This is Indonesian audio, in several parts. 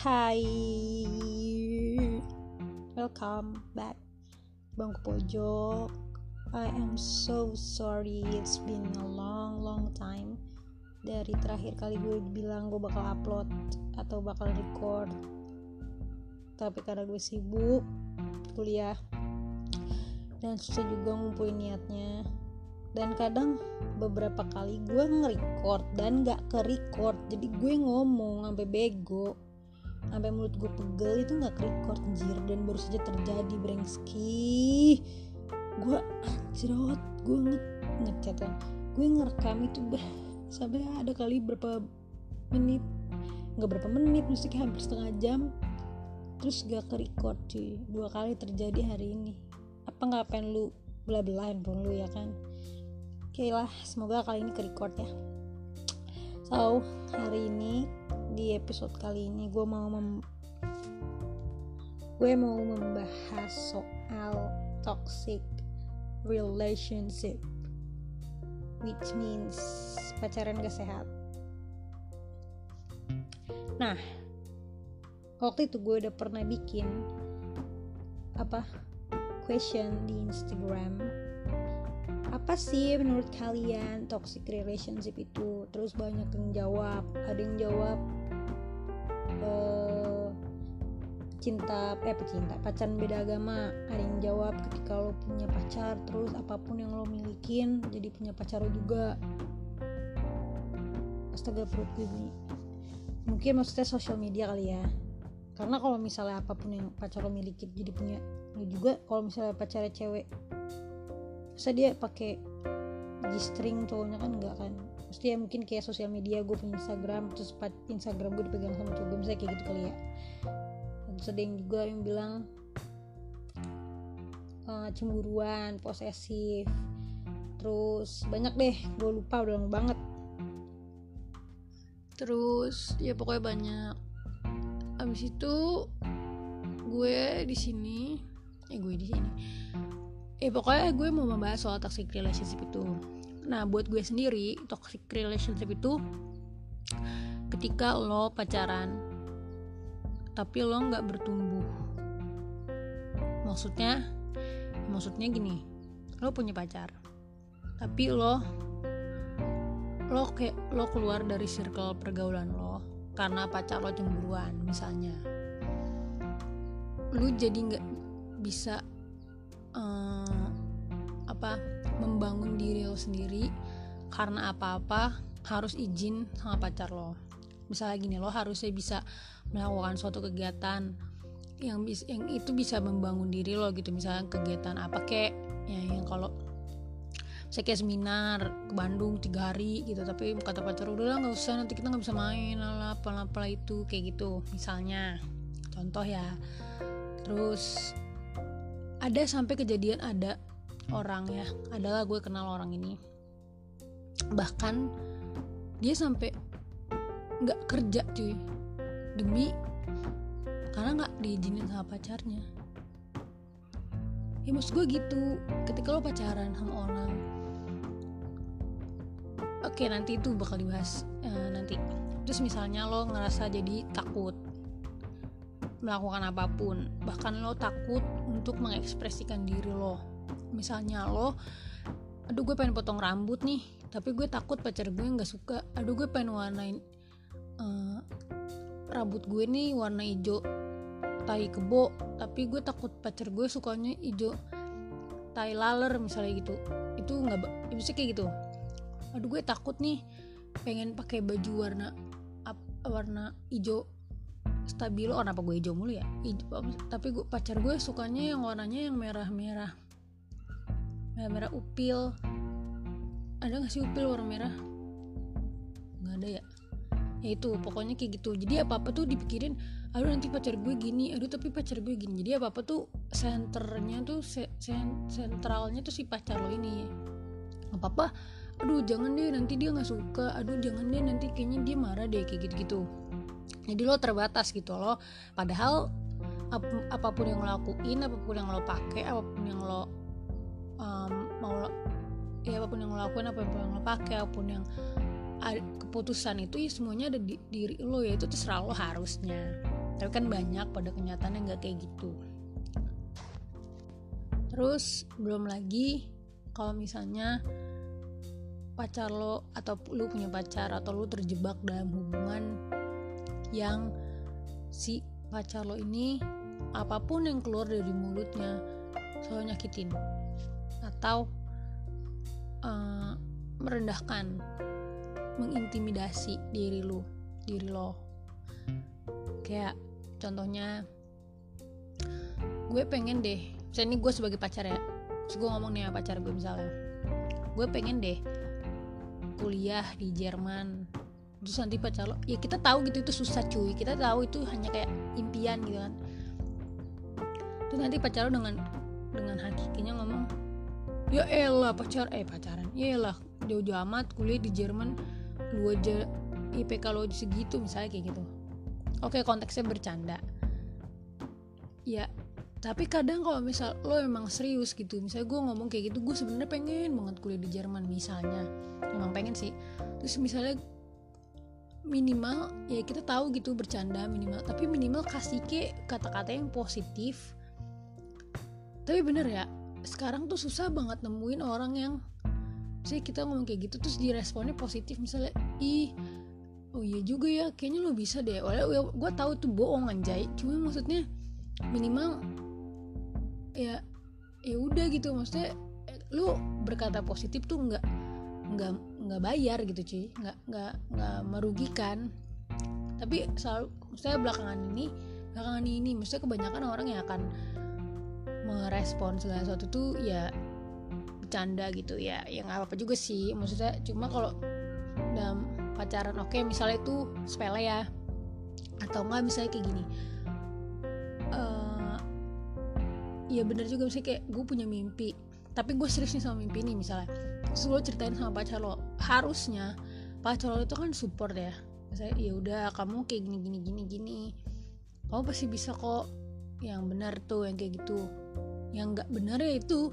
Hai, welcome back Bangku Pojok. I am so sorry, it's been a long time dari terakhir kali gue bilang gue bakal upload atau bakal record, tapi karena gue sibuk kuliah dan susah juga ngumpulin niatnya, dan kadang beberapa kali gue nge-record dan gak ke-record, jadi gue ngomong sampai bego, sampai mulut gue pegel, itu gak ke-record anjir. Dan baru saja terjadi, brengski. Gue anjrot, gue ngechat kan, gue ngerekam itu sampai ada kali berapa menit, gak berapa menit, mesti kayak hampir setengah jam, terus gak ke-record cuy. 2 kali terjadi hari ini. Apa gak pengen lu belah-belah handphone lu ya kan? Oke lah, semoga kali ini ke-record ya. So, hari ini di episode kali ini gue mau membahas soal toxic relationship, which means pacaran gak sehat. Nah, waktu itu gue udah pernah bikin question di Instagram, apa sih menurut kalian toxic relationship itu? Terus banyak yang jawab, ada yang jawab pacaran beda agama, ada yang jawab ketika lo punya pacar terus apapun yang lo milikin jadi punya pacar lo juga. Astaga, perut gue bunyi. Mungkin maksudnya sosial media kali ya, karena kalau misalnya apapun yang pacar lo miliki jadi punya lo juga. Kalau misalnya pacarnya cewek, masa dia pakai G-string, cowoknya kan enggak kan. Mesti ya mungkin kayak sosial media, gue punya Instagram, terus Instagram gue dipegang sama cowok gue, misalnya kayak gitu kali ya. Terus ada yang juga yang bilang cemburuan, posesif, terus banyak deh, gue lupa, udah lama banget. Terus ya pokoknya banyak. Abis itu gue di sini pokoknya gue mau membahas soal toxic relationship itu. Nah, buat gue sendiri, toxic relationship itu ketika lo pacaran tapi lo gak bertumbuh. Maksudnya gini, lo punya pacar tapi lo keluar dari circle pergaulan lo karena pacar lo cemburuan misalnya. Lo jadi gak bisa membangun diri lo sendiri, karena apa-apa harus izin sama pacar lo. Misalnya gini, lo harusnya bisa melakukan suatu kegiatan yang itu bisa membangun diri lo gitu. Misalnya kegiatan apa kek ya, yang kalau saya kayak seminar ke Bandung 3 hari gitu, tapi kata pacar udah lah nggak usah, nanti kita nggak bisa main, apalah itu kayak gitu misalnya, contoh ya. Terus ada sampai kejadian, ada orang ya, adalah gue kenal orang ini, bahkan dia sampai nggak kerja cuy, karena nggak diizinin sama pacarnya. Ya maksud gue gitu, ketika lo pacaran sama orang, oke, nanti itu bakal dibahas nanti. Terus misalnya lo ngerasa jadi takut melakukan apapun, bahkan lo takut untuk mengekspresikan diri lo. Misalnya lo, aduh gue pengen potong rambut nih, tapi gue takut pacar gue gak suka. Aduh gue pengen warnain rambut gue nih warna hijau tai kebo, tapi gue takut pacar gue sukanya hijau tai laler misalnya gitu. Itu gak bisa kayak gitu. Aduh gue takut nih pengen pakai baju warna hijau stabilo, kenapa gue hijau mulu ya, tapi pacar gue sukanya yang warnanya yang merah upil. Ada gak sih upil warna merah? Gak ada ya. Ya itu pokoknya kayak gitu. Jadi apa-apa tuh dipikirin, aduh nanti pacar gue gini, aduh tapi pacar gue gini. Jadi apa-apa tuh senteralnya tuh si pacar lo ini. Apa-apa, aduh jangan deh nanti dia gak suka, aduh jangan deh nanti kayaknya dia marah deh, kayak gitu-gitu. Jadi lo terbatas gitu lo. Padahal apapun yang lo lakuin, apapun yang lo pakai, apapun yang lo apapun yang lo lakuin, apapun yang lo pakai, apapun yang keputusan itu ya semuanya ada di diri lo, ya itu terserah lo harusnya. Tapi kan banyak pada kenyataannya nggak kayak gitu. Terus belum lagi kalau misalnya pacar lo atau lu punya pacar atau lu terjebak dalam hubungan yang si pacar lo ini apapun yang keluar dari mulutnya selalu nyakitin atau merendahkan, mengintimidasi diri lo. Kayak contohnya, gue pengen deh, misalnya ini gue sebagai pacar ya, terus gue ngomong nih sama pacar gue misalnya, gue pengen deh kuliah di Jerman. Terus nanti pacar lo, ya kita tahu gitu itu susah cuy, kita tahu itu hanya kayak impian gitu kan. Terus nanti pacar lo dengan hakikinya ngomong, ya elah pacaran, ya elah jauh-jauh amat kuliah di Jerman, lu aja IPK lo segitu misalnya kayak gitu. Oke, konteksnya bercanda ya, tapi kadang kalau misal lo emang serius gitu, misalnya gue ngomong kayak gitu, gue sebenarnya pengen banget kuliah di Jerman misalnya, emang pengen sih. Terus misalnya minimal ya kita tahu gitu bercanda minimal, tapi minimal kasih kata-kata yang positif. Tapi bener ya, sekarang tuh susah banget nemuin orang yang misalnya kita ngomong kayak gitu terus diresponnya positif, misalnya oh iya juga ya, kayaknya lo bisa deh. Walau gue tahu itu bohong anjay, cuma maksudnya minimal ya udah gitu, maksudnya lo berkata positif tuh nggak bayar gitu cuy, nggak merugikan. Tapi selalu maksudnya belakangan ini maksudnya kebanyakan orang yang akan merespon segala sesuatu tuh ya bercanda gitu ya nggak apa-apa juga sih maksudnya. Cuma kalau dalam pacaran oke, misalnya itu sepele ya, atau enggak misalnya kayak gini, ya benar juga, misalnya kayak gue punya mimpi tapi gue serius nih sama mimpi ini misalnya, terus lo ceritain sama pacar lo, harusnya pacar lo itu kan support ya, misalnya ya udah kamu kayak gini kamu pasti bisa kok, yang benar tuh yang kayak gitu. Yang nggak benar ya itu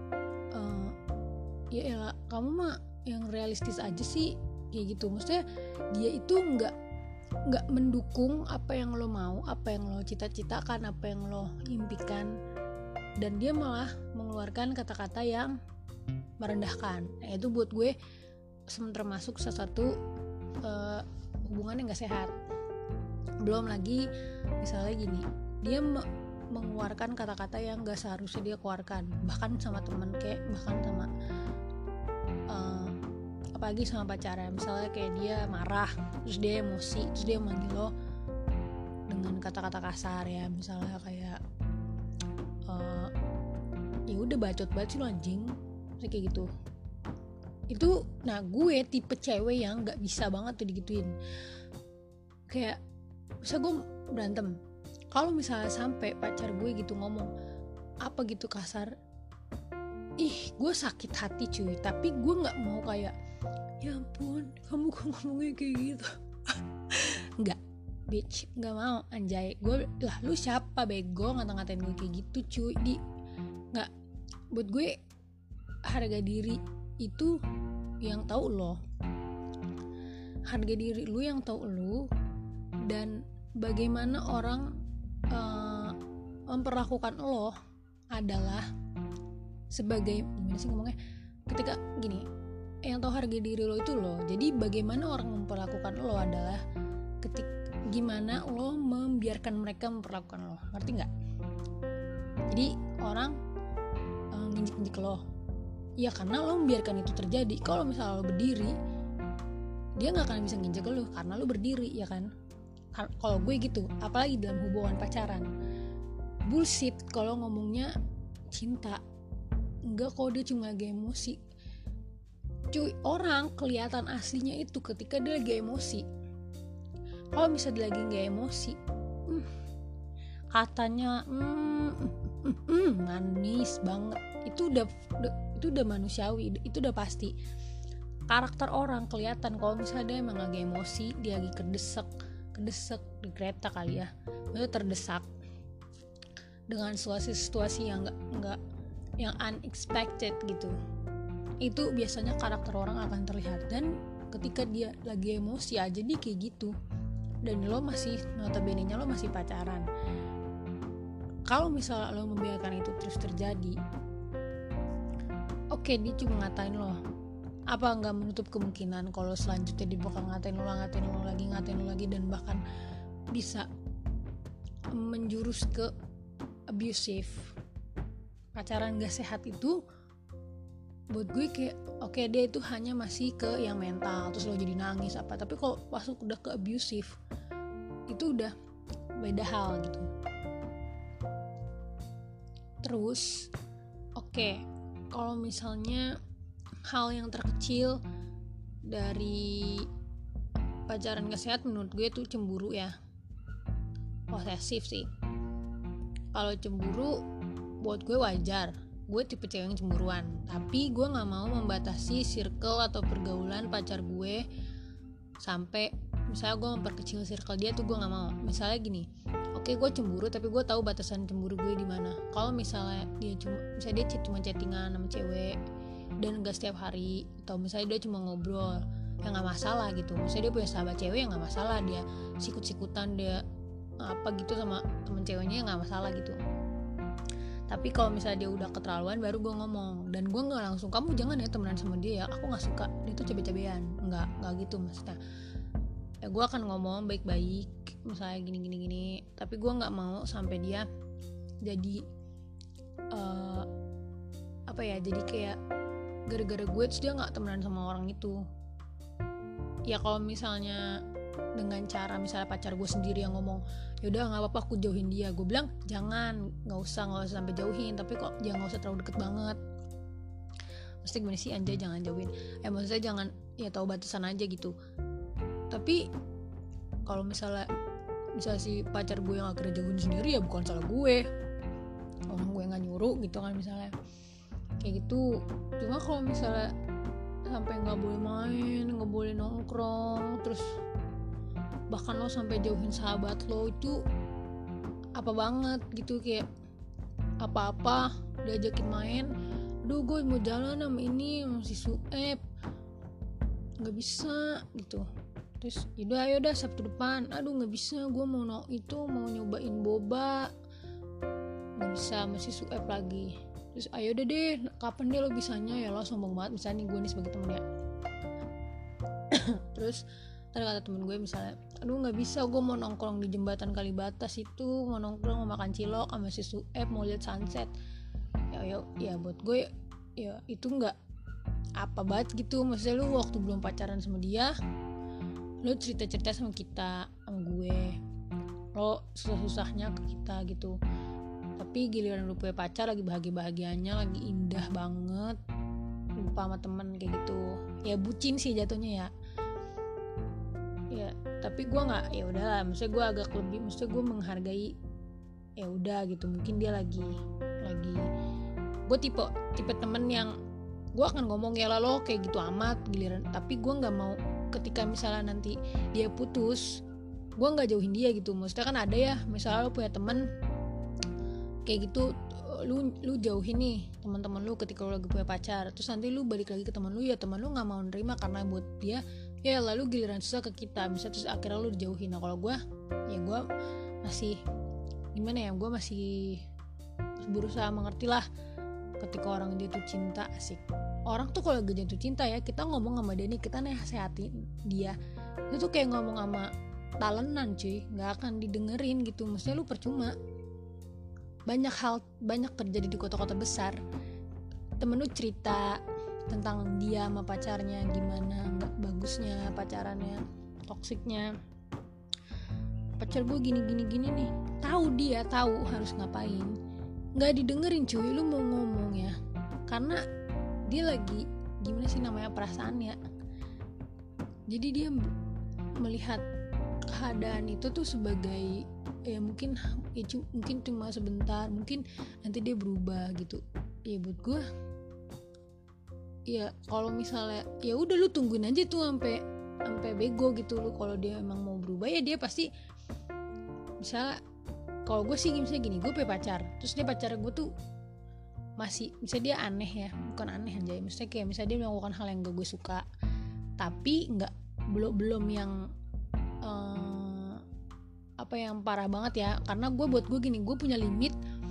ya elah kamu mah yang realistis aja sih kayak gitu. Maksudnya dia itu nggak mendukung apa yang lo mau, apa yang lo cita-citakan, apa yang lo impikan, dan dia malah mengeluarkan kata-kata yang merendahkan. Nah, itu buat gue termasuk salah satu hubungan yang nggak sehat. Belum lagi misalnya gini, dia mengeluarkan kata-kata yang nggak seharusnya dia keluarkan, bahkan sama teman, kayak bahkan sama apalagi sama pacarnya. Misalnya kayak dia marah, terus dia emosi, terus dia manggil lo dengan kata-kata kasar ya, misalnya kayak ya udah bacot banget sih lo anjing, kayak gitu. Itu nah gue tipe cewek yang nggak bisa banget tuh digituin. Kayak misal gue berantem, kalau misalnya sampai pacar gue gitu ngomong apa gitu kasar, gue sakit hati cuy. Tapi gue nggak mau kayak ya ampun kamu kok ngomongnya kayak gitu nggak, bitch, nggak mau anjay. Gue lah lu siapa bego ngata-ngatain gue kayak gitu cuy. Nggak, buat gue harga diri itu yang tahu lo, harga diri lu yang tahu lu, dan bagaimana orang memperlakukan lo adalah sebagai, gimana sih ngomongnya, ketika gini, yang tahu harga diri lo itu lo. Jadi bagaimana orang memperlakukan lo adalah gimana lo membiarkan mereka memperlakukan lo, ngerti nggak? Jadi orang nginjek-nginjek lo ya karena lo membiarkan itu terjadi. Kalau misalnya lo berdiri, dia nggak akan bisa nginjek lo karena lo berdiri, ya kan? Kalau gue gitu, apalagi dalam hubungan pacaran. Bullshit kalau ngomongnya cinta. Enggak, kok dia cuma lagi emosi. Cuy, orang kelihatan aslinya itu ketika dia lagi emosi. Kalau misalnya dia lagi gak emosi, katanya manis banget. Itu udah manusiawi, itu udah pasti. Karakter orang kelihatan kalau misalnya dia emang lagi emosi, dia lagi kedesek di kereta kali ya, dia terdesak dengan situasi yang enggak yang unexpected gitu. Itu biasanya karakter orang akan terlihat. Dan ketika dia lagi emosi aja dia kayak gitu. dan lo masih notabene-nya lo masih pacaran. Kalau misalnya lo membiarkan itu terus terjadi, oke, dia cuma ngatain lo, apa nggak menutup kemungkinan kalau selanjutnya dia bakal ngatain lo lagi, dan bahkan bisa menjurus ke abusive. Pacaran gak sehat itu buat gue kayak oke, dia itu hanya masih ke yang mental, terus lo jadi nangis apa, tapi kalau masuk udah ke abusive itu udah beda hal gitu. Terus oke, kalau misalnya hal yang terkecil dari pacaran gak sehat menurut gue itu cemburu ya, posesif sih. Kalau cemburu buat gue wajar, gue tipe cewek yang cemburuan, tapi gue nggak mau membatasi circle atau pergaulan pacar gue sampai misalnya gue memperkecil circle dia tuh gue nggak mau. Misalnya gini, oke, gue cemburu tapi gue tahu batasan cemburu gue di mana. Kalau misalnya dia cuma chattingan sama cewek dan gak setiap hari, atau misalnya dia cuma ngobrol, ya nggak masalah gitu. Misalnya dia punya sahabat cewek, ya nggak masalah dia sikut-sikutan, dia apa gitu sama temen ceweknya, ya nggak masalah gitu. Tapi kalau misalnya dia udah keterlaluan, baru gue ngomong, dan gue nggak langsung kamu jangan ya temenan sama dia ya, aku nggak suka dia tuh cabe-cabean, nggak gitu maksudnya. Ya gue akan ngomong baik-baik, misalnya gini, tapi gue nggak mau sampai dia jadi jadi kayak gara-gara gue terus dia nggak temenan sama orang itu. Ya kalau misalnya dengan cara misalnya pacar gue sendiri yang ngomong, yaudah nggak apa-apa aku jauhin dia, gue bilang jangan, nggak usah sampai jauhin, tapi kok jangan, nggak usah terlalu deket banget. Maksudnya gimana sih, anjay jangan jauhin, maksudnya jangan, ya tahu batasan aja gitu. Tapi kalau misalnya si pacar gue yang akhirnya jauhin sendiri, ya bukan salah gue, orang gue nggak nyuruh gitu kan, misalnya kayak gitu. Cuma kalau misalnya sampai nggak boleh main, nggak boleh nongkrong, terus bahkan lo sampai jauhin sahabat lo, itu apa banget gitu. Kayak apa-apa diajakin main, aduh gue mau jalan sama ini masih suep, nggak bisa gitu. Terus ayo dah Sabtu depan, aduh nggak bisa, gue mau nyobain boba, nggak bisa, masih suep lagi. Terus ayo deh kapan deh lo bisanya, ya lo sombong banget misalnya nih, gue nih sebagai temen ya. Terus tadi kata temen gue misalnya, aduh nggak bisa, gue mau nongkrong di jembatan Kalibatas itu, mau nongkrong, mau makan cilok sama si suep, mau lihat sunset. Ya buat gue ya itu nggak apa banget gitu. Maksudnya lu waktu belum pacaran sama dia, lu cerita sama kita, sama gue, lo susah-susahnya ke kita gitu. Tapi giliran lu punya pacar lagi bahagia-bahagianya, lagi indah banget, lupa sama temen kayak gitu. Ya bucin sih jatuhnya ya. Ya tapi gue nggak, ya udahlah, maksudnya gue agak lebih, maksudnya gue menghargai, ya udah gitu, mungkin dia lagi gue tipe temen yang gue akan ngomong ya lah lo kayak gitu amat giliran. Tapi gue nggak mau ketika misalnya nanti dia putus, gue nggak jauhin dia gitu. Maksudnya kan ada ya, misalnya lo punya temen kayak gitu, lu jauhin nih teman-teman lu ketika lu lagi punya pacar, terus nanti lu balik lagi ke teman lu, ya teman lu nggak mau nerima karena buat dia ya lalu giliran susah ke kita, misalnya, terus akhirnya lu dijauhin. Nah kalau gue, ya gue masih gimana ya, gue masih berusaha mengerti lah ketika orang jatuh cinta. Asik, orang tuh kalau lagi jatuh cinta ya, kita ngomong sama dia nih, kita nasehatin dia, itu tuh kayak ngomong sama talenan cuy, nggak akan didengerin gitu. Maksudnya lu percuma. Banyak terjadi di kota-kota besar. Temen lu cerita tentang dia sama pacarnya, gimana nggak bagusnya pacarannya, toksiknya, pacar gue gini nih. Dia tahu harus ngapain, nggak didengerin cuy. Lu mau ngomong ya, karena dia lagi gimana sih namanya, perasaannya. Jadi dia melihat keadaan itu tuh sebagai ya mungkin cuma sebentar, mungkin nanti dia berubah gitu. Ya buat gue, ya kalau misalnya ya udah lu tungguin aja tuh sampai bego gitu. Lu kalau dia emang mau berubah, ya dia pasti, misalnya kalau gue sih misalnya gini, gue punya pacar, terus dia pacar gue tuh masih, misalnya dia aneh ya, bukan aneh aja, maksudnya kayak misalnya dia melakukan hal yang gak gue suka, tapi belum yang apa yang parah banget ya, karena buat gue gini, gue punya limit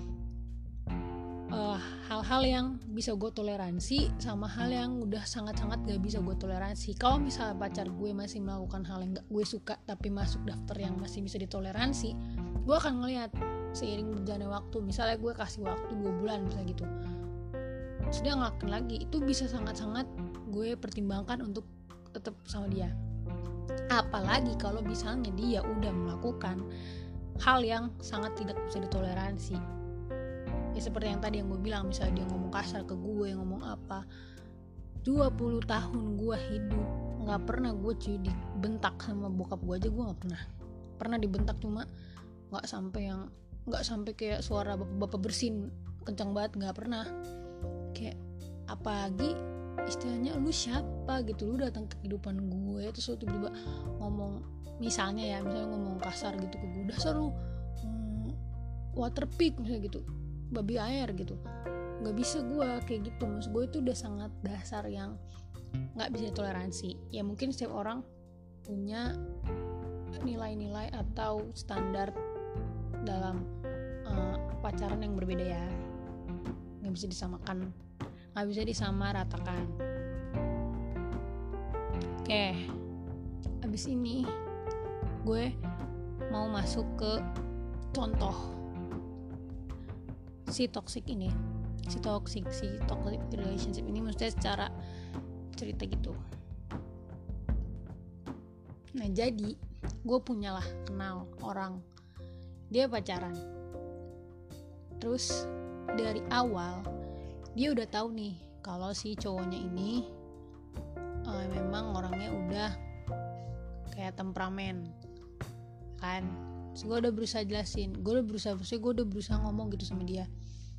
hal-hal yang bisa gue toleransi sama hal yang udah sangat-sangat gak bisa gue toleransi. Kalau misalnya pacar gue masih melakukan hal yang gak gue suka tapi masuk daftar yang masih bisa ditoleransi, gue akan ngelihat seiring berjalannya waktu. Misalnya gue kasih waktu 2 bulan misalnya gitu, sudah ngelakuin lagi, itu bisa sangat-sangat gue pertimbangkan untuk tetap sama dia. Apalagi kalau misalnya dia udah melakukan hal yang sangat tidak bisa ditoleransi. Ya seperti yang tadi yang gue bilang, misalnya dia ngomong kasar ke gue, ngomong apa. 20 tahun gue hidup gak pernah gue dibentak sama bokap gue aja, gue gak pernah dibentak, cuma gak sampai kayak suara bapak bersin kencang banget, gak pernah. Kayak apalagi istilahnya lu siapa gitu, lu datang ke kehidupan gue terus lu tiba-tiba ngomong, misalnya ngomong kasar gitu ke gue, dasar lu water pig misalnya gitu, babi air gitu. Gak bisa gue kayak gitu, maksud gue itu udah sangat dasar yang gak bisa ditoleransi. Ya mungkin setiap orang punya nilai-nilai atau standar dalam pacaran yang berbeda ya, gak bisa disamakan, gak bisa disamaratakan. Oke, abis ini gue mau masuk ke contoh si toxic relationship ini, maksudnya secara cerita gitu. Nah jadi gue punyalah kenal orang, dia pacaran, terus dari awal dia udah tahu nih kalau si cowoknya ini memang orangnya udah kayak temperamen kan. Terus gue udah berusaha jelasin, gue udah berusaha ngomong gitu sama dia,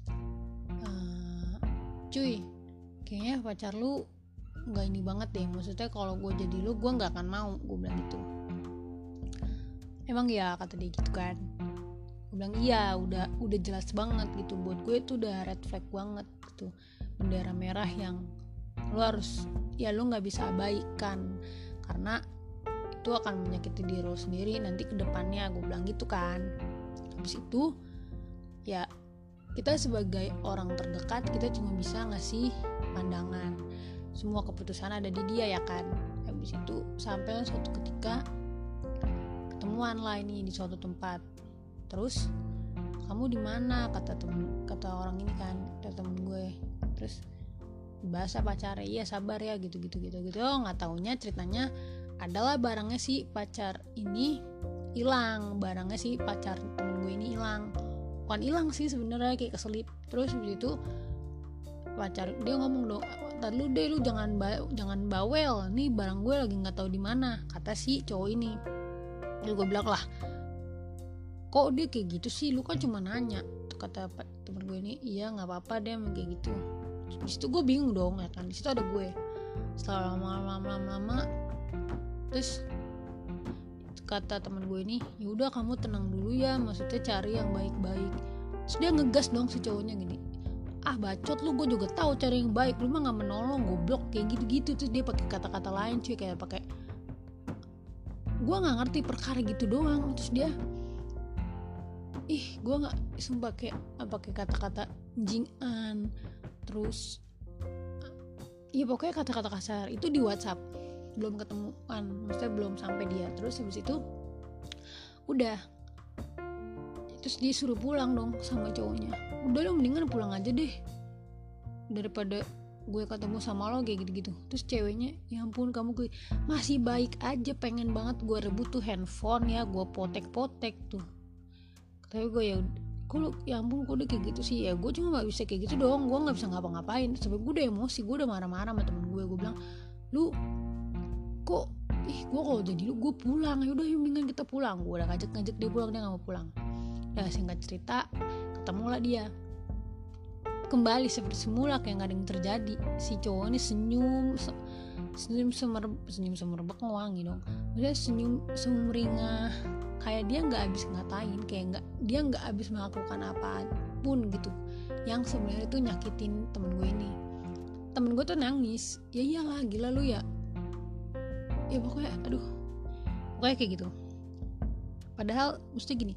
cuy, kayaknya pacar lu nggak ini banget deh, maksudnya kalau gue jadi lu gue nggak akan mau, gue bilang gitu. Emang ya, kata dia gitu kan. Gue bilang iya, udah jelas banget gitu, buat gue itu udah red flag banget gitu, bendera merah yang lu harus, ya lu nggak bisa abaikan, karena itu akan menyakiti diri lo sendiri nanti ke depannya, gue bilang gitu kan. Habis itu ya kita sebagai orang terdekat, kita cuma bisa ngasih pandangan, semua keputusan ada di dia ya kan. Habis itu sampai suatu ketika ketemuan lah ini di suatu tempat. Terus kamu di mana, kata orang ini kan, kata temen gue. Terus bahasa pacarnya, iya sabar ya gitu. Oh, nggak taunya ceritanya adalah barangnya si pacar ini hilang, barangnya si pacar temen gue ini hilang. Bukan hilang sih sebenarnya, kayak keselip. Terus habis itu pacar dia ngomong dong, "Ntar lu deh, lu jangan bawel, nih barang gue lagi nggak tahu di mana," kata si cowok ini. Terus gue bilang lah, kok dia kayak gitu sih, lu kan cuma nanya. Kata temen gue ini, iya nggak apa-apa deh emang kayak gitu. Di situ gue bingung dong ya kan, di situ ada gue. Setelah lama terus kata teman gue ini, yaudah kamu tenang dulu ya, maksudnya cari yang baik-baik. Terus dia ngegas dong si cowoknya gini, bacot lu, gue juga tahu cari yang baik, lu mah nggak menolong, goblok, kayak gitu. Terus dia pakai kata-kata lain cuy, kayak pakai, gue nggak ngerti perkara gitu doang. Terus dia gue nggak, sumpah kayak pakai kata-kata jingan, terus ya pokoknya kata-kata kasar itu di WhatsApp, belum ketemuan, maksudnya belum sampai dia. Terus habis itu udah, terus dia suruh pulang dong sama cowoknya. Udah dong, mendingan pulang aja deh daripada gue ketemu sama lo kayak gitu-gitu. Terus ceweknya, ya ampun kamu gue masih baik aja, pengen banget gue rebut tuh handphone ya, gue potek-potek tuh. Tapi gue ya ampun kok udah kayak gitu sih. Ya gue cuma gak bisa kayak gitu dong, gue gak bisa ngapa-ngapain. Sampai gue udah emosi, gue udah marah-marah sama temen gue bilang, lu kok gue kalau jadi lu gue pulang, yaudah mendingan kita pulang. Gue udah ngajak dia pulang, dia gak mau pulang. Udah singkat cerita, ketemulah dia kembali seperti semula, kayak gak ada yang terjadi. Si cowok ini senyum semerbak wangi dong, udah senyum sumringah, kayak dia nggak habis ngatain, kayak dia nggak habis melakukan apapun gitu yang sebenarnya itu nyakitin temen gue ini. Temen gue tuh nangis, ya iyalah gila lu ya pokoknya kayak gitu. Padahal mesti gini,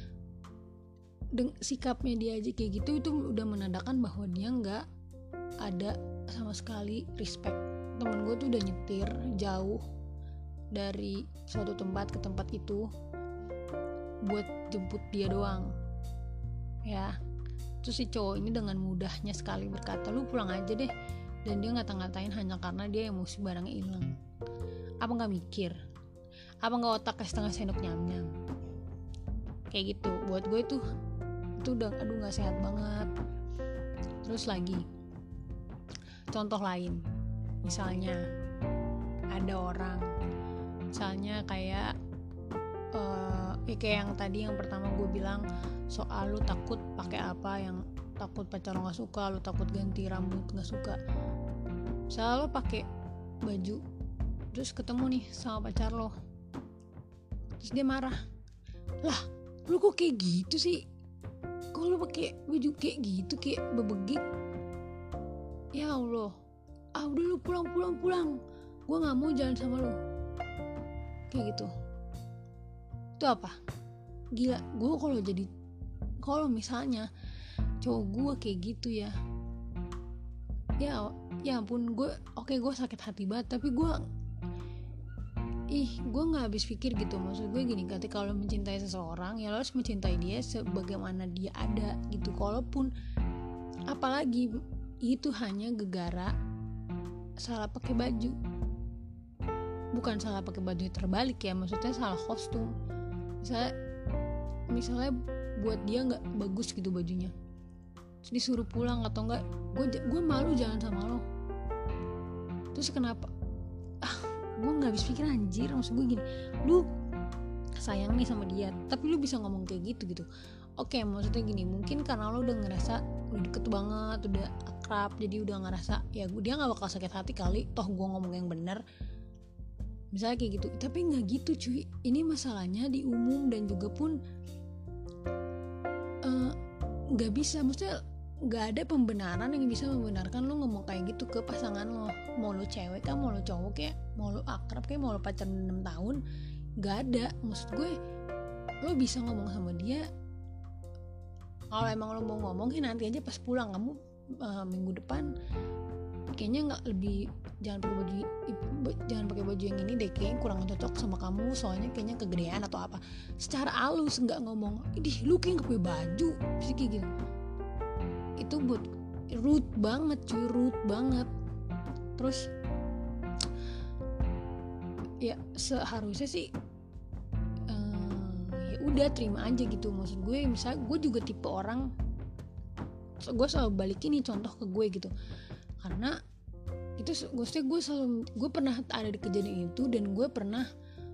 sikapnya dia aja kayak gitu itu udah menandakan bahwa dia nggak ada sama sekali respect. Temen gue tuh udah nyetir jauh dari suatu tempat ke tempat itu buat jemput dia doang ya. Terus si cowok ini dengan mudahnya sekali berkata, lu pulang aja deh, dan dia ngata-ngatain hanya karena dia emosi barangnya hilang. Apa nggak mikir? Apa nggak otak kayak setengah sendok nyam-nyam? Kayak gitu. Buat gue itu udah aduh nggak sehat banget. Terus lagi contoh lain, misalnya ada orang misalnya kayak kayak yang tadi yang pertama gue bilang soal lu takut pakai apa, yang takut pacar lo nggak suka, lu takut ganti rambut nggak suka. Misalnya lo pakai baju terus ketemu nih sama pacar lo, terus dia marah, lah lu kok kayak gitu sih, kok lu pakai baju kayak gitu, kayak bebegik. Ya Allah, udah lu pulang, gue nggak mau jalan sama lu, kayak gitu. Itu apa? Gila, gue kalau misalnya cowok gue kayak gitu ya ampun, gue sakit hati banget. Tapi gue nggak habis pikir gitu. Maksud gue gini, ketika lo mencintai seseorang ya lo harus mencintai dia sebagaimana dia ada gitu. Kalaupun apalagi itu hanya gegara salah pakai baju, bukan salah pakai baju terbalik ya, maksudnya salah kostum. Misalnya buat dia nggak bagus gitu bajunya, terus disuruh pulang atau enggak, gue malu jalan sama lo. Terus kenapa? Gue nggak habis pikir anjir. Maksud gue gini, lu sayang nih sama dia tapi lu bisa ngomong kayak gitu. Oke, maksudnya gini, mungkin karena lo udah ngerasa udah deket banget, udah akrab, jadi udah ngerasa ya dia nggak bakal sakit hati kali, toh gue ngomong yang benar, misalnya kayak gitu. Tapi nggak gitu cuy, ini masalahnya di umum dan juga pun nggak bisa, maksudnya nggak ada pembenaran yang bisa membenarkan lo ngomong kayak gitu ke pasangan lo. Mau lo cewek kan, mau lo cowok kayak, mau lo akrab kayak, mau lo pacaran 6 tahun, nggak ada. Maksud gue lo bisa ngomong sama dia kalau emang lo mau ngomongin nanti aja pas pulang. Kamu minggu depan kayaknya nggak lebih jangan pakai baju yang ini deh, kayaknya kurang cocok sama kamu, soalnya kayaknya kegedean atau apa. Secara halus, nggak ngomong idih lu kayak nggak pakai baju sih kayak gitu. Itu buat rude banget cuy, rude banget. Terus ya seharusnya sih ya udah terima aja gitu. Maksud gue misalnya gue juga tipe orang, gue selalu balikin nih contoh ke gue gitu, karena itu gue pernah ada di kejadian itu dan gue pernah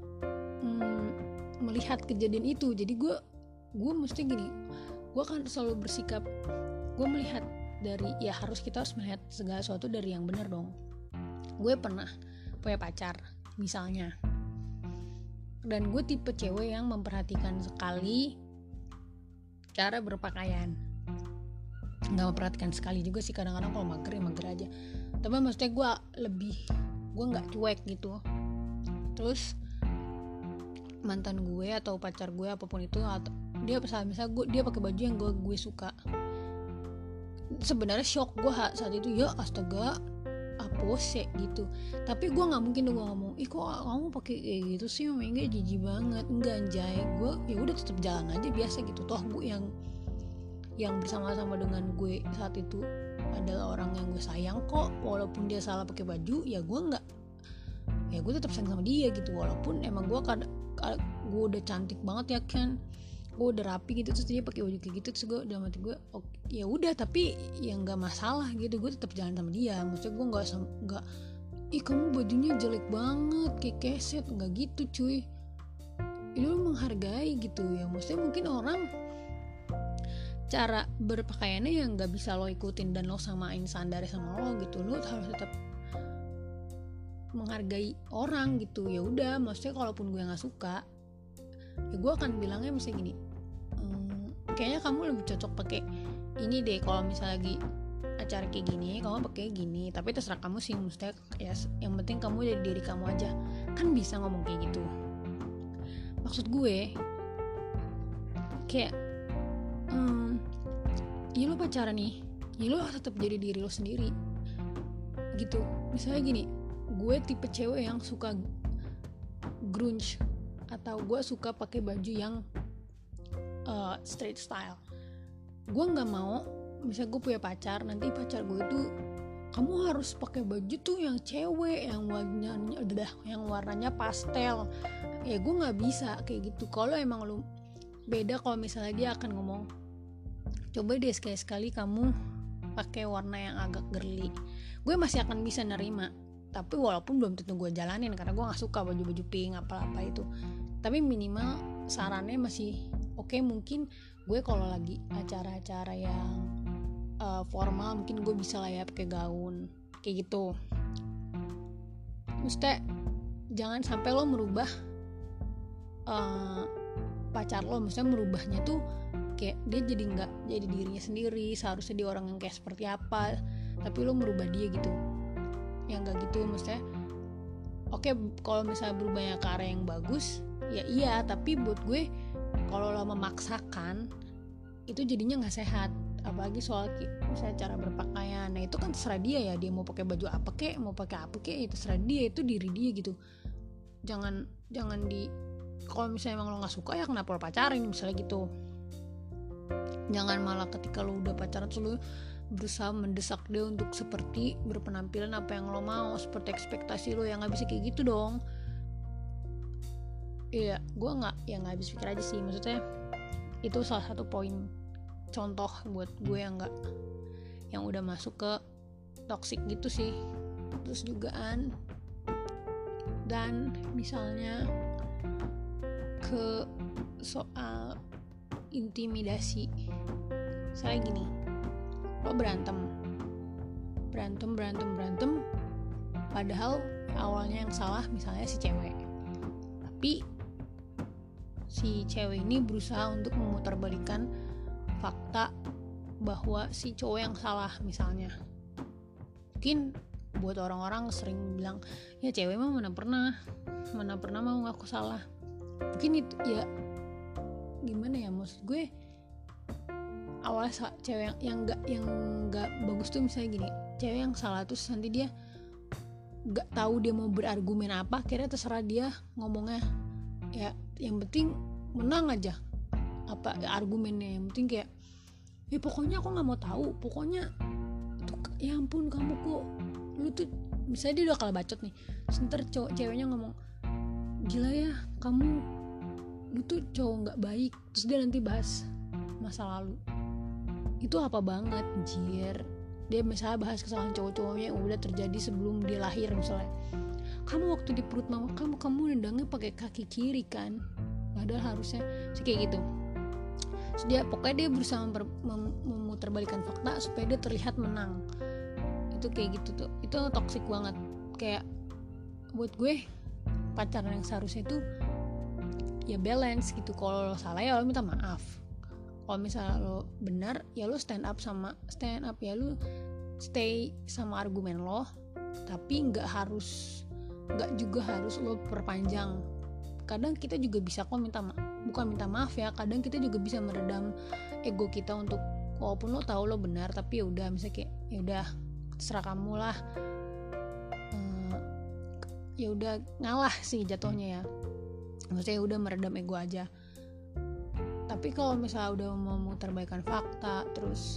melihat kejadian itu. Jadi gue mesti gini, gue kan selalu bersikap, gue melihat dari kita harus melihat segala sesuatu dari yang benar dong. Gue pernah punya pacar misalnya, dan gue tipe cewek yang memperhatikan sekali cara berpakaian. Nggak memperhatikan sekali juga sih, kadang-kadang kalau mager ya mager aja, tapi maksudnya gue nggak cuek gitu. Terus mantan gue atau pacar gue apapun itu, atau dia misalnya dia pakai baju yang gue suka, sebenarnya shock gue saat itu, ya astaga apose gitu. Tapi gue nggak mungkin dong ngomong, kok kamu pakai kayak gitu sih, enggak, jijik banget, enggak anjay. Gue ya udah tetap jalan aja biasa gitu. Toh gue yang bersama-sama dengan gue saat itu adalah orang yang gue sayang kok. Walaupun dia salah pakai baju, ya gue tetap sayang sama dia gitu. Walaupun emang gue udah cantik banget ya kan, gue udah rapi gitu, terus dia pakai baju kayak gitu, terus gue dalam hati gue ya udah, tapi ya nggak masalah gitu, gue tetap jalan sama dia. Maksudnya gue nggak kamu bajunya jelek banget kayak keset, nggak gitu cuy. Itu menghargai gitu ya. Maksudnya mungkin orang cara berpakaiannya yang nggak bisa lo ikutin dan lo samain standar sama lo gitu. Lo harus tetap menghargai orang gitu. Ya udah, maksudnya kalaupun gue nggak suka, ya gue akan bilangnya misalnya gini, kayaknya kamu lebih cocok pakai ini deh, kalau misalnya lagi acara kayak gini kamu pakai gini, tapi terserah kamu sih, maksudnya ya yang penting kamu jadi diri kamu aja. Kan bisa ngomong kayak gitu. Maksud gue kayak ya lo pacaran nih, ya lo tetap jadi diri lo sendiri gitu. Misalnya gini, gue tipe cewek yang suka grunge atau gue suka pakai baju yang street style. Gue nggak mau misalnya gue punya pacar, nanti pacar gue itu kamu harus pakai baju tuh yang cewek, yang warnanya pastel. Ya gue nggak bisa kayak gitu. Kalau emang lu beda, kalau misalnya dia akan ngomong, coba deh sekali-sekali kamu pakai warna yang agak girly, gue masih akan bisa nerima. Tapi walaupun belum tentu gue jalanin, karena gue nggak suka baju-baju pink apa-apa itu. Tapi minimal sarannya masih oke. Mungkin gue kalau lagi acara-acara yang formal, mungkin gue bisa lah ya pakai gaun kayak gitu. Maksudnya jangan sampai lo merubah pacar lo, maksudnya merubahnya tuh kayak dia jadi nggak jadi dirinya sendiri, seharusnya dia orang yang kayak seperti apa, tapi lo merubah dia gitu. Yang nggak gitu. Maksudnya oke, kalau misalnya berubahnya ke arah yang bagus ya iya, tapi buat gue kalau lo memaksakan itu jadinya nggak sehat. Apalagi soal misalnya cara berpakaian, nah itu kan terserah dia ya, dia mau pakai baju apa kek, mau pakai apa kek, itu terserah dia, itu diri dia gitu. Jangan kalau misalnya emang lo nggak suka ya kenapa lo pacarin misalnya gitu. Jangan malah ketika lo udah pacaran terus lo berusaha mendesak dia untuk seperti berpenampilan apa yang lo mau, seperti ekspektasi lo, yang nggak bisa kayak gitu dong. Iya, gue nggak habis pikir aja sih. Maksudnya itu salah satu poin contoh buat gue yang udah masuk ke toxic gitu sih. Terus jugaan, dan misalnya ke soal intimidasi. Saya gini, lo berantem, padahal awalnya yang salah misalnya si cewek, tapi si cewek ini berusaha untuk memutarbalikkan fakta bahwa si cowok yang salah misalnya. Mungkin buat orang-orang sering bilang, ya cewek mah mana pernah mau ngaku salah. Mungkin itu ya gimana ya, maksud gue awalnya cewek yang nggak bagus tuh misalnya gini, cewek yang salah terus nanti dia nggak tahu dia mau berargumen apa, akhirnya terserah dia ngomongnya ya yang penting menang aja apa argumennya, yang penting kayak ya pokoknya aku nggak mau tahu, pokoknya tuh ya ampun kamu kok lu tuh, misalnya dia udah kalah bacot nih, ntar ceweknya ngomong gila ya kamu, lu tuh cowok nggak baik, terus dia nanti bahas masa lalu. Itu apa banget anjir. Dia misalnya bahas kesalahan cowok-cowoknya yang udah terjadi sebelum dia lahir. Misalnya kamu waktu di perut mama kamu nendangnya pakai kaki kiri kan, padahal harusnya sih kayak gitu. Terus dia berusaha memutarbalikkan fakta supaya dia terlihat menang. Itu kayak gitu tuh, itu toksik banget. Kayak buat gue pacaran yang seharusnya itu ya balance gitu. Kalau lo salah ya lo minta maaf, kalau misalnya lo benar ya lo stand up ya lo stay sama argumen lo, tapi nggak juga harus lo perpanjang. Kadang kita juga bisa kok bukan minta maaf ya, kadang kita juga bisa meredam ego kita untuk walaupun lo tahu lo benar, tapi ya udah misalnya kayak ya udah terserah kamu lah, ya udah ngalah sih jatuhnya ya, maksudnya udah meredam ego aja. Tapi kalau misalnya udah mau memutarbalikkan fakta, terus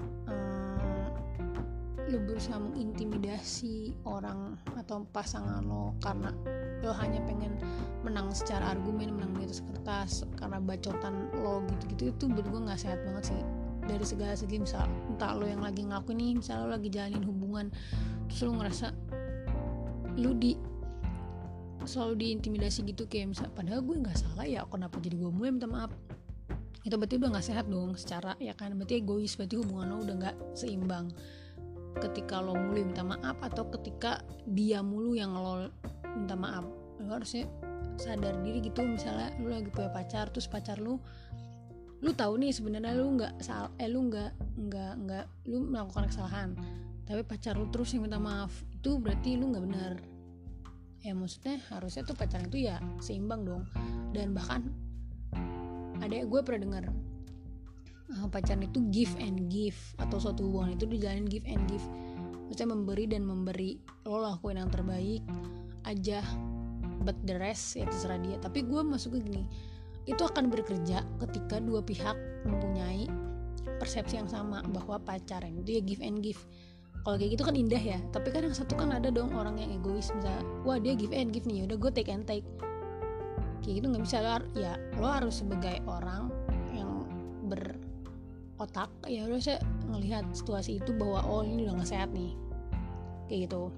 lo berusaha mengintimidasi orang atau pasangan lo karena lo hanya pengen menang secara argumen, menang di atas kertas karena bacotan lo gitu-gitu, itu menurut gue nggak sehat banget sih dari segala segi. Misal entah lo yang lagi ngelakuin nih, misal lo lagi jalanin hubungan terus lo ngerasa lo selalu diintimidasi gitu, kayak misal padahal gue nggak salah ya, kenapa jadi gue mulai minta maaf, itu berarti udah nggak sehat dong secara ya kan, berarti egois, berarti hubungan lo udah nggak seimbang ketika lo mulai minta maaf atau ketika dia mulu yang lo minta maaf. Lo harusnya sadar diri gitu. Misalnya lo lagi punya pacar, terus pacar lo tahu nih sebenarnya lo nggak salah, lo melakukan kesalahan, tapi pacar lo terus yang minta maaf, itu berarti lo nggak benar ya. Maksudnya harusnya tuh pacaran itu ya seimbang dong. Dan bahkan ada gue pernah dengar pacaran itu give and give, atau suatu hubungan itu dijalanin give and give, maksudnya memberi dan memberi. Lo lakuin yang terbaik aja, but the rest ya terserah dia. Tapi gue masuk ke gini, itu akan bekerja ketika dua pihak mempunyai persepsi yang sama bahwa pacaran itu ya give and give. Kalau kayak gitu kan indah ya, tapi kan yang satu kan ada dong orang yang egois, misalnya wah dia give and give nih, udah gue take and take, kayak gitu nggak bisa. Lo harus sebagai orang yang berotak ya, lo harus ngelihat situasi itu bahwa oh ini udah nggak sehat nih, kayak gitu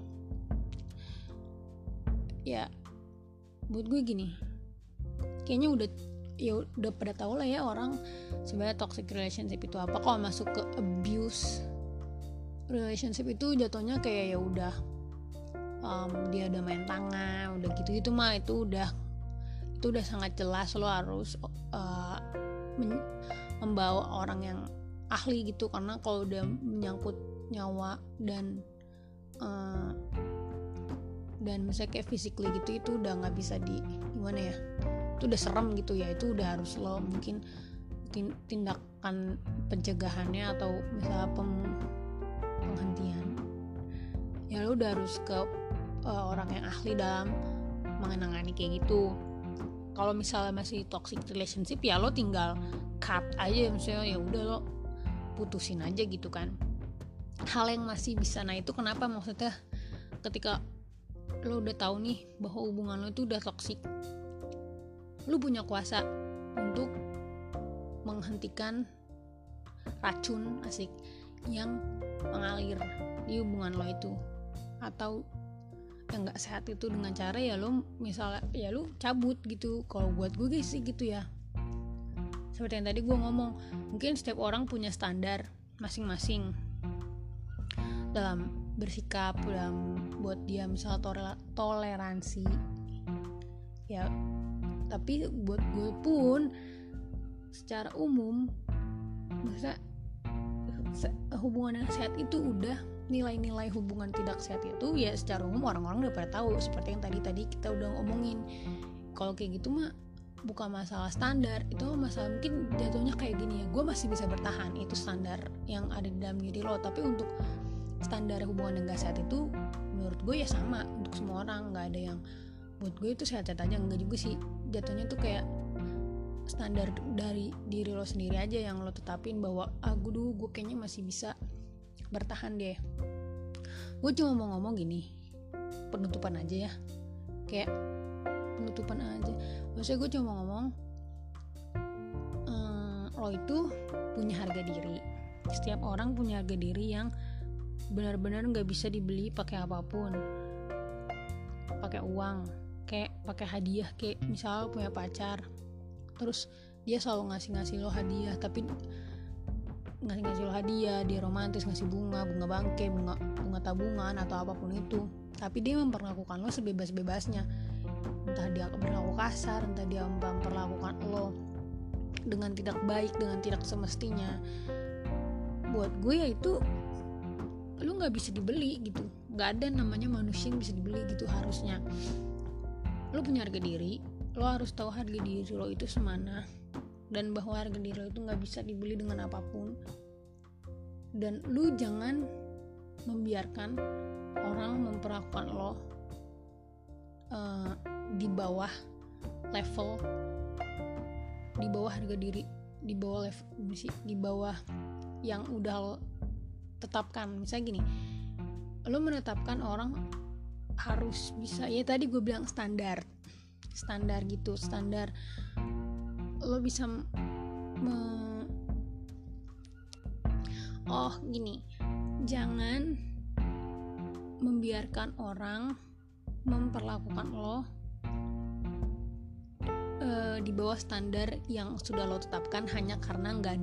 ya. Buat gue gini, kayaknya udah pada tahu lah ya orang sebenarnya toxic relationship itu apa. Kalau masuk ke abuse relationship itu jatuhnya kayak ya udah dia udah main tangan, udah gitu mah itu udah sangat jelas. Lo harus membawa orang yang ahli gitu, karena kalau udah menyangkut nyawa dan misalnya kayak physically gitu, itu udah nggak bisa gimana ya, itu udah serem gitu ya. Itu udah harus lo mungkin tindakan pencegahannya atau misalnya penghentian ya, lo udah harus ke orang yang ahli dalam mengenangani kayak gitu. Kalau misalnya masih toxic relationship ya lo tinggal cut aja, misalnya ya udah lo putusin aja gitu kan, hal yang masih bisa. Nah itu kenapa maksudnya ketika lo udah tahu nih bahwa hubungan lo itu udah toxic, lo punya kuasa untuk menghentikan racun yang mengalir di hubungan lo itu, atau yang nggak sehat itu, dengan cara ya lo misalnya ya lo cabut gitu. Kalau buat gue sih gitu ya, seperti yang tadi gue ngomong, mungkin setiap orang punya standar masing-masing dalam bersikap, dalam buat dia misalnya toleransi ya. Tapi buat gue pun secara umum, masa hubungan yang sehat itu udah nilai-nilai hubungan tidak sehat itu ya secara umum orang-orang udah pada tahu. Seperti yang tadi kita udah ngomongin, kalau kayak gitu mah bukan masalah standar, itu masalah mungkin jatuhnya kayak gini ya, gue masih bisa bertahan, itu standar yang ada di dalam diri lo. Tapi untuk standar hubungan yang gak sehat itu menurut gue ya sama untuk semua orang, gak ada yang buat gue itu sehat-sehat aja, enggak juga sih. Jatuhnya tuh kayak standar dari diri lo sendiri aja yang lo tetapin bahwa gue kayaknya masih bisa bertahan deh. Gue cuma mau ngomong gini, penutupan aja ya, kayak penutupan aja. Maksudnya gue cuma ngomong lo itu punya harga diri. Setiap orang punya harga diri yang benar-benar nggak bisa dibeli pakai apapun, pakai uang, kayak pakai hadiah. Kayak misal punya pacar, terus dia selalu ngasih lo hadiah, tapi ngasih lo hadiah, dia romantis, ngasih bunga bangke, bunga tabungan atau apapun itu, tapi dia memperlakukan lo sebebas-bebasnya. Entah dia berlaku kasar, entah dia memperlakukan lo dengan tidak baik, dengan tidak semestinya. Buat gue ya itu lo nggak bisa dibeli gitu. Nggak ada namanya manusia yang bisa dibeli gitu. Harusnya lo punya harga diri, lo harus tahu harga diri lo itu semana, dan bahwa harga diri lo itu nggak bisa dibeli dengan apapun. Dan lo jangan membiarkan orang memperlakukan lo di bawah level, di bawah harga diri, di bawah level, di bawah yang udah lo tetapkan. Misalnya gini, lo menetapkan orang harus bisa, ya tadi gue bilang standar gitu, standar lo bisa gini, jangan membiarkan orang memperlakukan lo di bawah standar yang sudah lo tetapkan hanya karena nggak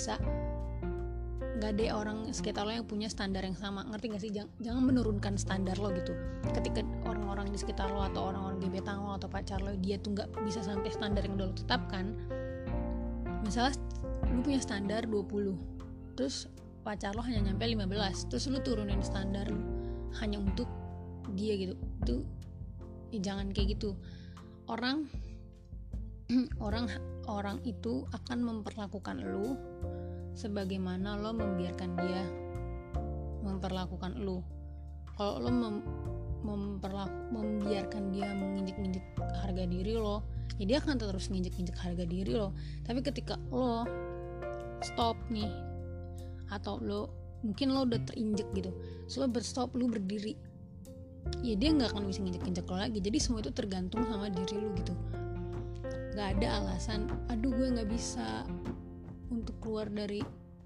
ada orang sekitar lo yang punya standar yang sama. Ngerti gak sih? Jangan menurunkan standar lo gitu. Ketika orang-orang di sekitar lo atau orang-orang gebetan lo atau pacar lo, dia tuh gak bisa sampai standar yang udah lo tetapkan. Misalnya lo punya standar 20, terus pacar lo hanya nyampe 15, terus lo turunin standar lo hanya untuk dia gitu. Itu jangan kayak gitu. Orang orang itu akan memperlakukan lu sebagaimana lo membiarkan dia memperlakukan lu. Kalau lo membiarkan dia menginjek-injek harga diri lo, ya dia akan terus nginjek-injek harga diri lo. Tapi ketika lo stop nih, atau mungkin lo udah terinjek gitu, so lo berstop, lo berdiri, ya dia nggak akan bisa nginjek-injek lo lagi. Jadi semua itu tergantung sama diri lo gitu. Nggak ada alasan, aduh gue nggak bisa untuk keluar dari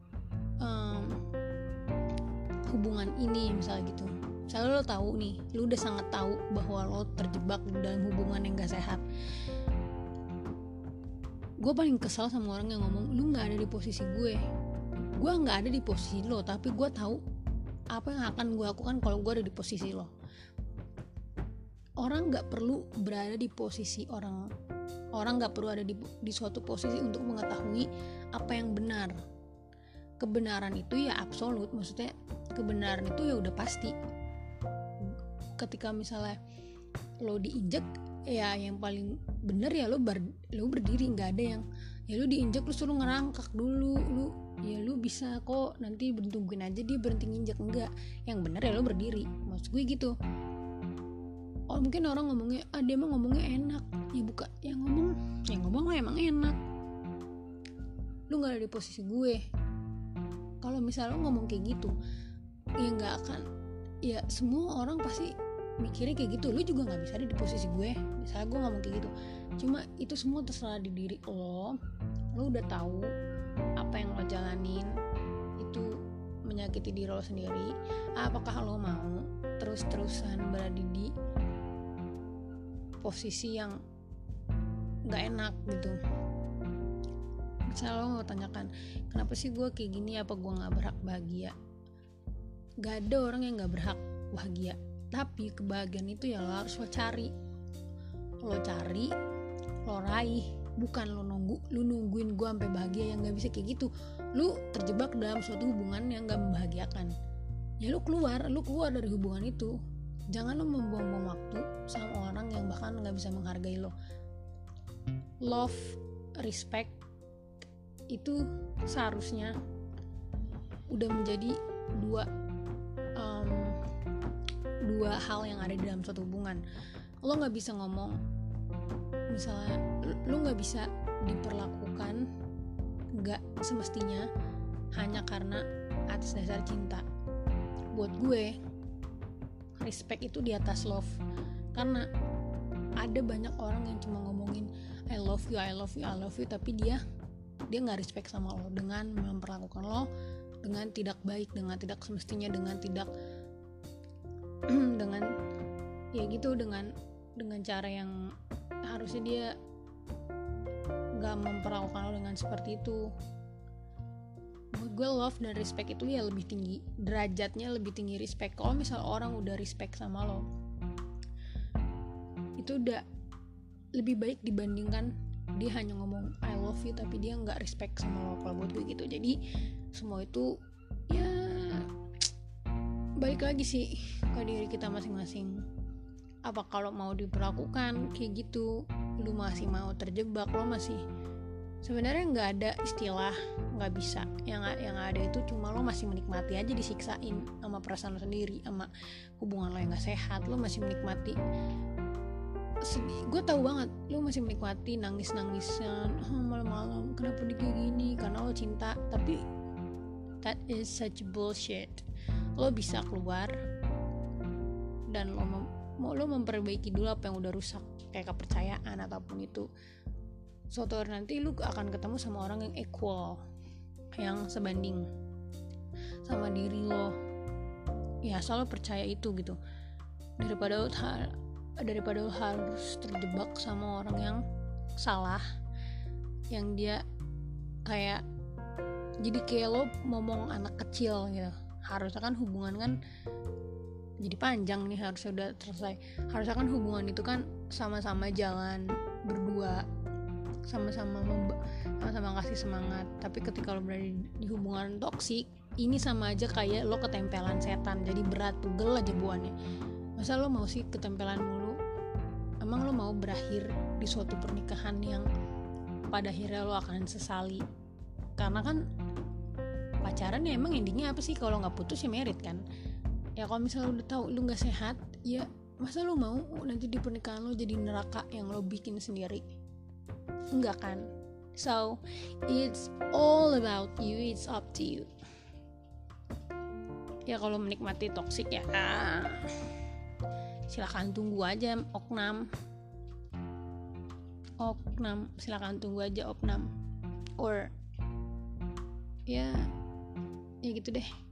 hubungan ini misalnya gitu. Misalnya lo tahu nih, lo udah sangat tahu bahwa lo terjebak dalam hubungan yang gak sehat. Gue paling kesal sama orang yang ngomong, lu gak ada di posisi gue. Gue gak ada di posisi lo, tapi gue tahu apa yang akan gue lakukan kalau gue ada di posisi lo. Orang gak perlu berada di posisi orang gak perlu ada di suatu posisi untuk mengetahui apa yang benar. Kebenaran itu ya absolut, maksudnya kebenaran itu ya udah pasti. Ketika misalnya lo diinjek, ya yang paling bener ya lo berdiri. Nggak ada yang ya lo diinjek lu suruh ngerangkak dulu, lu bisa kok nanti tungguin aja dia berhenti nginjek. Enggak, yang bener ya lo berdiri. Maksud gue gitu. Oh mungkin orang ngomongnya dia mah ngomongnya enak, ya bukan, yang ngomong lah emang enak. Lu nggak ada di posisi gue. Kalau misalnya lo ngomong kayak gitu, ya nggak akan, ya semua orang pasti mikirnya kayak gitu. Lu juga nggak bisa ada di posisi gue. Misalnya gue ngomong kayak gitu, cuma itu semua terserah di diri lo. Lo udah tahu apa yang lo jalanin itu menyakiti diri lo sendiri. Apakah lo mau terus-terusan berada di posisi yang nggak enak gitu? Misalnya lo mau tanyakan, kenapa sih gue kayak gini, apa gue gak berhak bahagia? Gak ada orang yang gak berhak bahagia. Tapi kebahagiaan itu ya lo harus lo cari, lo raih. Bukan lo nungguin gue sampai bahagia, yang gak bisa kayak gitu. Lo terjebak dalam suatu hubungan yang gak membahagiakan, ya lo keluar dari hubungan itu. Jangan lo membuang-buang waktu sama orang yang bahkan gak bisa menghargai lo. Love, respect itu seharusnya udah menjadi dua hal yang ada di dalam suatu hubungan. Lo nggak bisa ngomong, misalnya lo nggak bisa diperlakukan nggak semestinya hanya karena atas dasar cinta. Buat gue, respect itu di atas love. Karena ada banyak orang yang cuma ngomongin I love you, tapi dia nggak respect sama lo dengan memperlakukan lo dengan tidak baik, dengan tidak semestinya, dengan tidak dengan ya gitu, dengan cara yang harusnya dia nggak memperlakukan lo dengan seperti itu. Buat gue love dan respect itu ya lebih tinggi, derajatnya lebih tinggi respect. Kalau misal orang udah respect sama lo, itu udah lebih baik dibandingkan dia hanya ngomong I love you tapi dia nggak respect sama lo. Kalau buat gue gitu. Jadi semua itu ya balik lagi sih ke diri kita masing-masing. Apa kalau mau diperlakukan kayak gitu, lu masih mau terjebak, lo masih sebenarnya nggak ada istilah nggak bisa. Yang ada itu cuma lo masih menikmati aja disiksain sama perasaan lo sendiri, sama hubungan lo yang nggak sehat. Lo masih menikmati sedih. Gue tahu banget lo masih menikmati nangis-nangisan malam-malam kenapa dia kayak gini karena lo cinta. Tapi that is such bullshit. Lo bisa keluar dan lo memperbaiki dulu apa yang udah rusak, kayak kepercayaan ataupun itu. Suatu hari nanti lo akan ketemu sama orang yang equal, yang sebanding sama diri lo. Ya asal lo percaya itu gitu, daripada lo harus terjebak sama orang yang salah, yang dia kayak jadi kayak lo ngomong anak kecil gitu. Harusnya kan hubungan kan jadi panjang nih, harusnya udah selesai. Harusnya kan hubungan itu kan sama-sama jalan berdua, sama-sama kasih semangat. Tapi ketika lo berada di hubungan toksik, ini sama aja kayak lo ketempelan setan, jadi berat, pegel aja buannya. Masa lo mau sih ketempelan mulu? Emang lo mau berakhir di suatu pernikahan yang pada akhirnya lo akan sesali. Karena kan pacaran ya emang endingnya apa sih? Kalau nggak putus ya merit kan. Ya kalau misalnya lo udah tahu lo nggak sehat, ya masa lo mau nanti di pernikahan lo jadi neraka yang lo bikin sendiri? Enggak kan? So it's all about you, it's up to you. Ya kalau menikmati toksik ya silakan tunggu aja oknam, silakan tunggu aja opnam, or ya gitu deh.